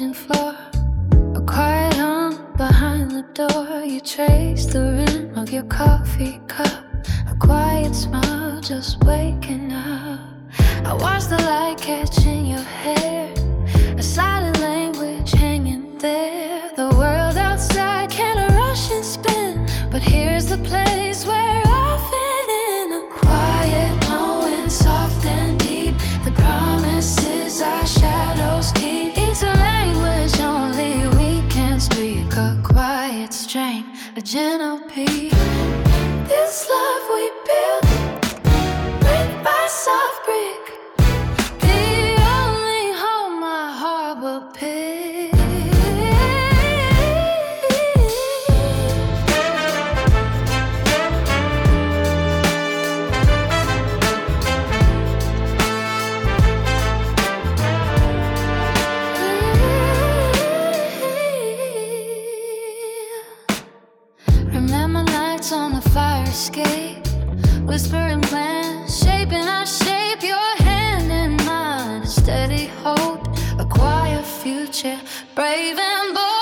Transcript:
kitchen floor, a quiet hum behind the door. You trace the rim of your coffee cup, a quiet smile just waking up. I watch the light catching your hair, a silent language hanging there. The world outside can't rush and spin, but here's the place where I fit in. A quiet knowing, soft and deep, the promises our shadows keep. It's a language only we can speak, a quiet strain, a gentle peace. This love we built, brick by soft brick, the only home my heart will pick. Remember nights on the fire escape, whispering plans, shaping our shape. Your hand in mine, a steady hope, a quiet future, brave and bold.